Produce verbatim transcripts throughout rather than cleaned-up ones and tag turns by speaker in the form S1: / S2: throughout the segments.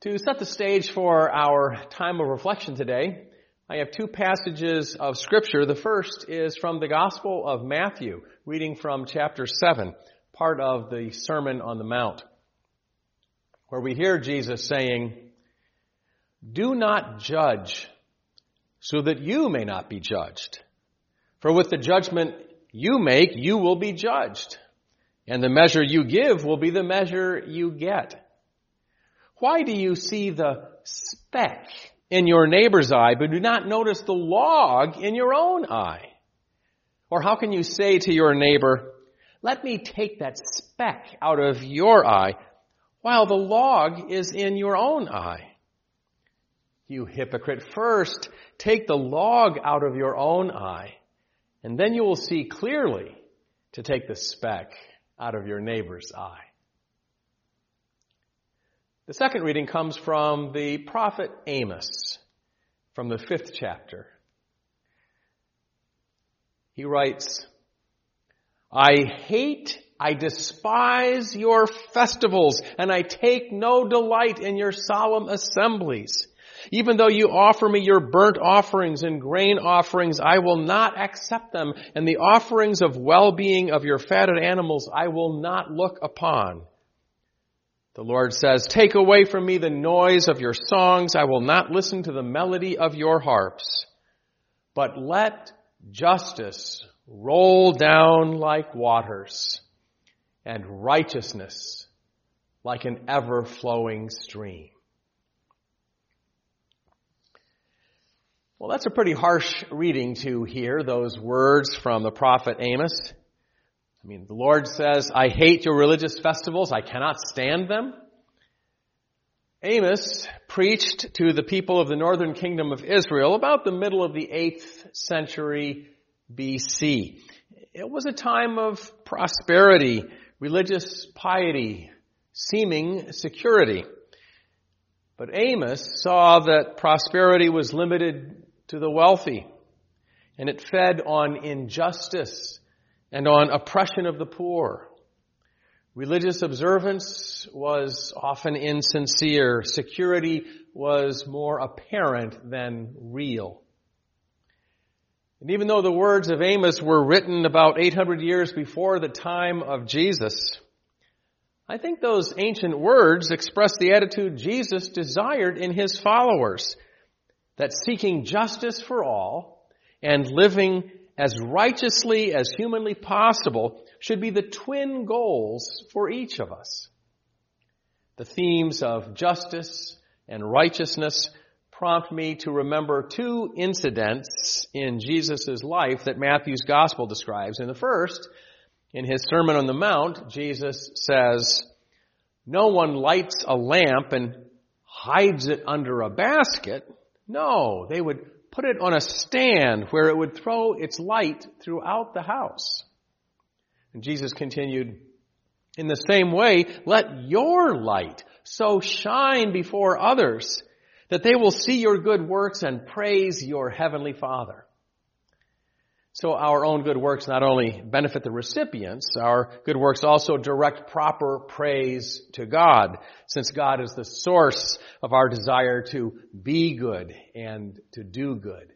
S1: To set the stage for our time of reflection today, I have two passages of Scripture. The first is from the Gospel of Matthew, reading from chapter seven, part of the Sermon on the Mount, where we hear Jesus saying, "Do not judge, so that you may not be judged. For with the judgment you make, you will be judged, and the measure you give will be the measure you get. Why do you see the speck in your neighbor's eye, but do not notice the log in your own eye? Or how can you say to your neighbor, 'Let me take that speck out of your eye,' while the log is in your own eye? You hypocrite, first take the log out of your own eye, and then you will see clearly to take the speck out of your neighbor's eye." The second reading comes from the prophet Amos, from the fifth chapter. He writes, "I hate, I despise your festivals, and I take no delight in your solemn assemblies. Even though you offer me your burnt offerings and grain offerings, I will not accept them, and the offerings of well-being of your fatted animals I will not look upon." The Lord says, "Take away from me the noise of your songs. I will not listen to the melody of your harps. But let justice roll down like waters, and righteousness like an ever-flowing stream." Well, that's a pretty harsh reading to hear, those words from the prophet Amos. I mean, the Lord says, "I hate your religious festivals. I cannot stand them." Amos preached to the people of the northern kingdom of Israel about the middle of the eighth century B C. It was a time of prosperity, religious piety, seeming security. But Amos saw that prosperity was limited to the wealthy, and it fed on injustice and on oppression of the poor. Religious observance was often insincere. Security was more apparent than real. And even though the words of Amos were written about eight hundred years before the time of Jesus, I think those ancient words express the attitude Jesus desired in his followers, that seeking justice for all and living as righteously as humanly possible should be the twin goals for each of us. The themes of justice and righteousness prompt me to remember two incidents in Jesus' life that Matthew's gospel describes. In the first, in his Sermon on the Mount, Jesus says, "No one lights a lamp and hides it under a basket. No, they would put it on a stand where it would throw its light throughout the house." And Jesus continued, "In the same way, let your light so shine before others that they will see your good works and praise your heavenly Father." So our own good works not only benefit the recipients, our good works also direct proper praise to God, since God is the source of our desire to be good and to do good.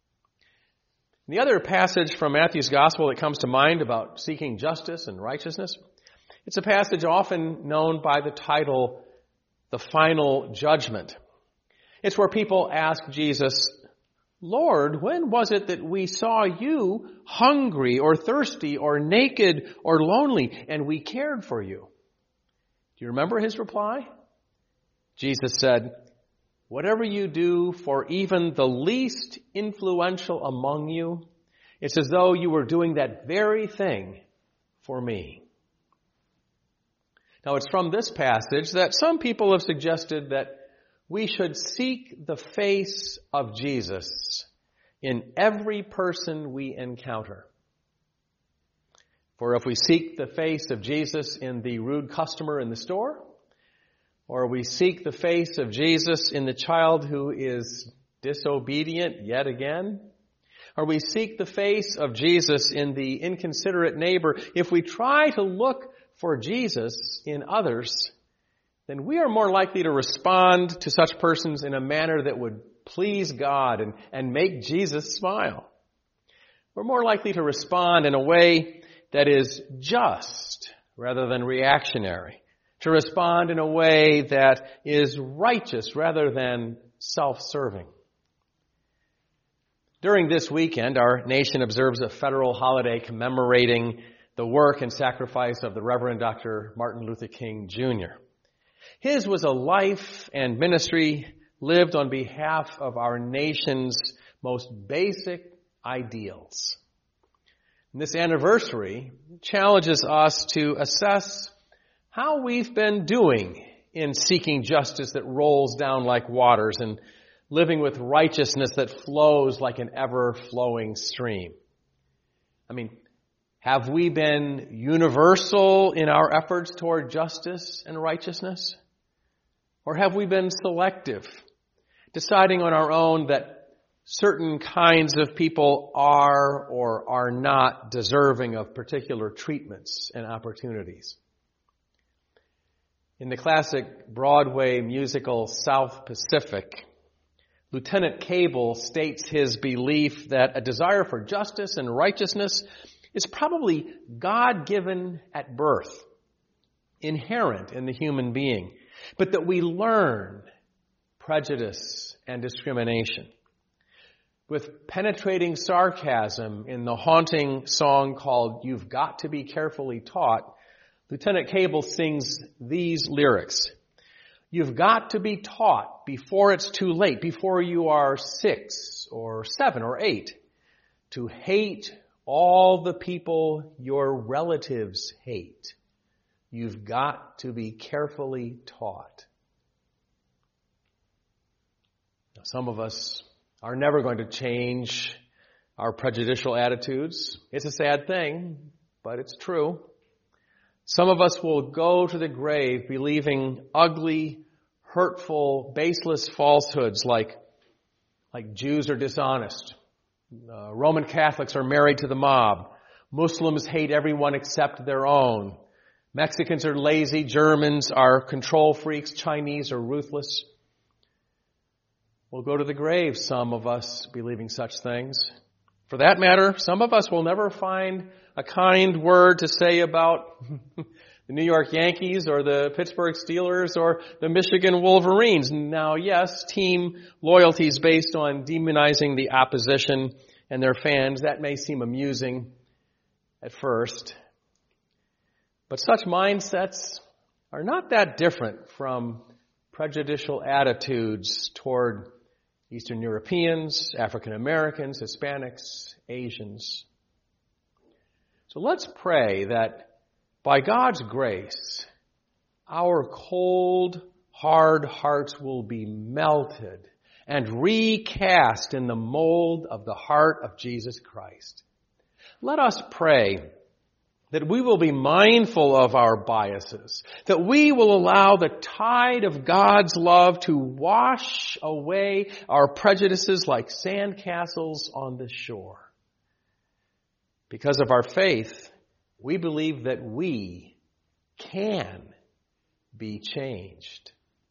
S1: The other passage from Matthew's gospel that comes to mind about seeking justice and righteousness, it's a passage often known by the title, "The Final Judgment." It's where people ask Jesus, "Lord, when was it that we saw you hungry or thirsty or naked or lonely and we cared for you?" Do you remember his reply? Jesus said, "Whatever you do for even the least influential among you, it's as though you were doing that very thing for me." Now, it's from this passage that some people have suggested that we should seek the face of Jesus in every person we encounter. For if we seek the face of Jesus in the rude customer in the store, or we seek the face of Jesus in the child who is disobedient yet again, or we seek the face of Jesus in the inconsiderate neighbor, if we try to look for Jesus in others, then we are more likely to respond to such persons in a manner that would please God and, and make Jesus smile. We're more likely to respond in a way that is just rather than reactionary, to respond in a way that is righteous rather than self-serving. During this weekend, our nation observes a federal holiday commemorating the work and sacrifice of the Reverend Doctor Martin Luther King Junior His was a life and ministry lived on behalf of our nation's most basic ideals. And this anniversary challenges us to assess how we've been doing in seeking justice that rolls down like waters and living with righteousness that flows like an ever-flowing stream. I mean, have we been universal in our efforts toward justice and righteousness? Or have we been selective, deciding on our own that certain kinds of people are or are not deserving of particular treatments and opportunities? In the classic Broadway musical South Pacific, Lieutenant Cable states his belief that a desire for justice and righteousness is probably God-given at birth, inherent in the human being, but that we learn prejudice and discrimination. With penetrating sarcasm in the haunting song called "You've Got to Be Carefully Taught," Lieutenant Cable sings these lyrics. You've got to be taught before it's too late, before you are six or seven or eight, to hate all the people your relatives hate. You've got to be carefully taught. Now, some of us are never going to change our prejudicial attitudes. It's a sad thing, but it's true. Some of us will go to the grave believing ugly, hurtful, baseless falsehoods like, like Jews are dishonest, uh, Roman Catholics are married to the mob, Muslims hate everyone except their own, Mexicans are lazy, Germans are control freaks, Chinese are ruthless. We'll go to the grave, some of us, believing such things. For that matter, some of us will never find a kind word to say about the New York Yankees or the Pittsburgh Steelers or the Michigan Wolverines. Now, yes, team loyalties based on demonizing the opposition and their fans, that may seem amusing at first. But such mindsets are not that different from prejudicial attitudes toward Eastern Europeans, African Americans, Hispanics, Asians. So let's pray that by God's grace, our cold, hard hearts will be melted and recast in the mold of the heart of Jesus Christ. Let us pray that we will be mindful of our biases, that we will allow the tide of God's love to wash away our prejudices like sandcastles on the shore. Because of our faith, we believe that we can be changed.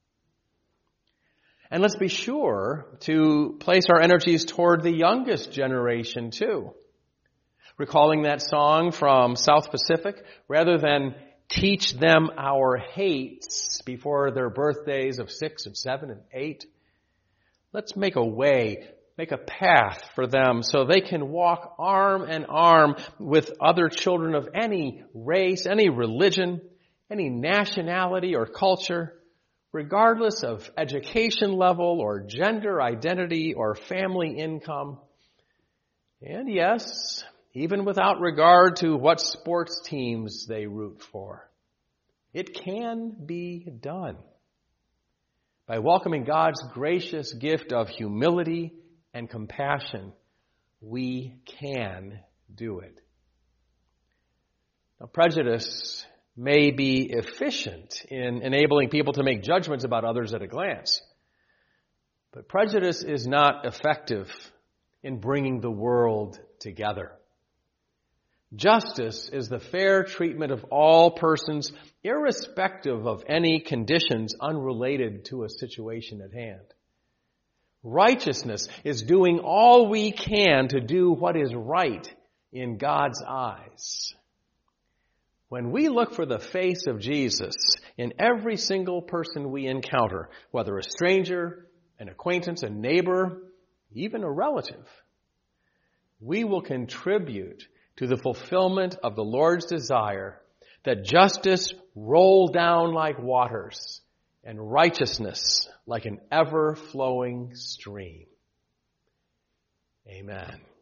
S1: And let's be sure to place our energies toward the youngest generation too. Recalling that song from South Pacific, rather than teach them our hates before their birthdays of six and seven and eight, let's make a way, make a path for them so they can walk arm in arm with other children of any race, any religion, any nationality or culture, regardless of education level or gender identity or family income. And yes, even without regard to what sports teams they root for. It can be done by welcoming God's gracious gift of humility and compassion. We can do it. Now, prejudice may be efficient in enabling people to make judgments about others at a glance, but prejudice is not effective in bringing the world together. Justice is the fair treatment of all persons, irrespective of any conditions unrelated to a situation at hand. Righteousness is doing all we can to do what is right in God's eyes. When we look for the face of Jesus in every single person we encounter, whether a stranger, an acquaintance, a neighbor, even a relative, we will contribute to the fulfillment of the Lord's desire that justice roll down like waters and righteousness like an ever-flowing stream. Amen.